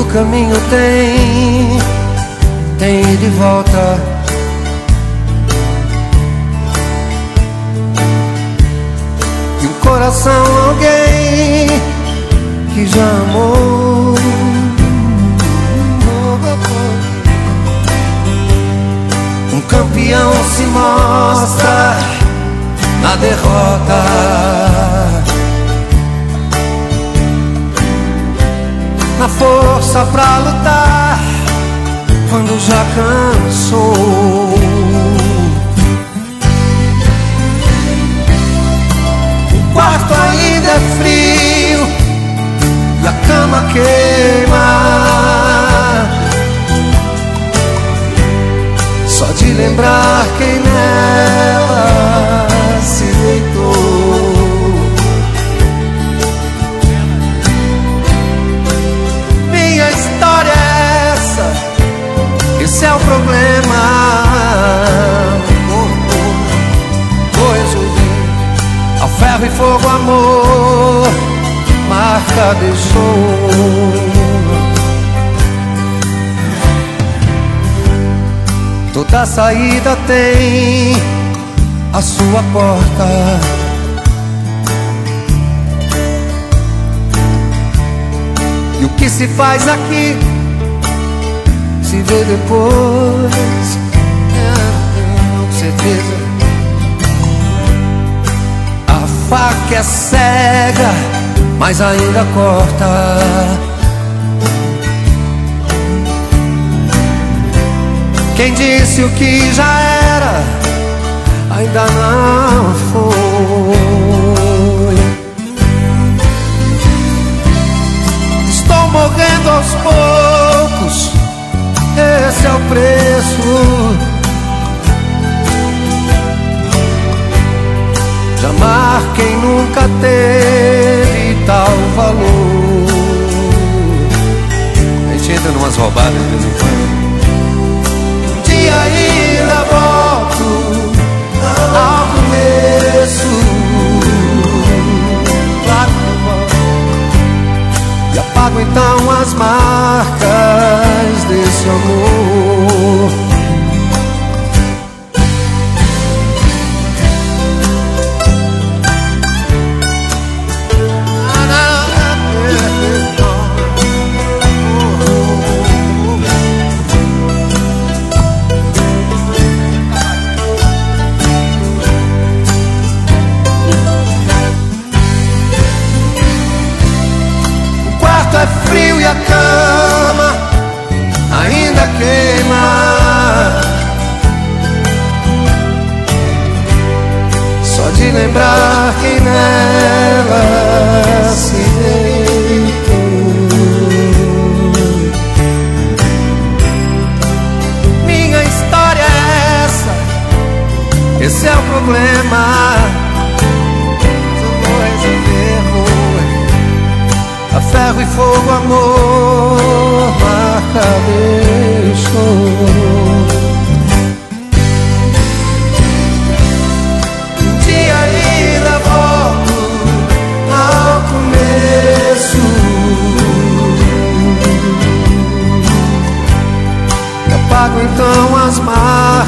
caminho tem ida e volta. E um coração, alguém que já amou. Um campeão se mostra na derrota. Na força pra lutar quando já cansou. O quarto ainda é frio e a cama queima. Só de lembrar quem nela se deitou. Minha história é essa, esse é o problema. Vou resumir: ao ferro e fogo, amor, marca deixou. Toda saída tem a sua porta. E o que se faz aqui se vê depois, com certeza. A faca é cega, mas ainda corta. Quem disse o que já era, ainda não foi. Estou morrendo aos poucos, esse é o preço de amar quem nunca teve tal valor. A gente entra numas roubadas de vez em quando. E ainda volto ao começo. Claro que eu volto. E apago então as marcas desse amor. É frio e a cama ainda queima. Só de lembrar quem nela se deitou. Minha história é essa, esse é o problema. A ferro e fogo, amor, marca deixou. Um dia ainda volto ao começo. E apago então as marcas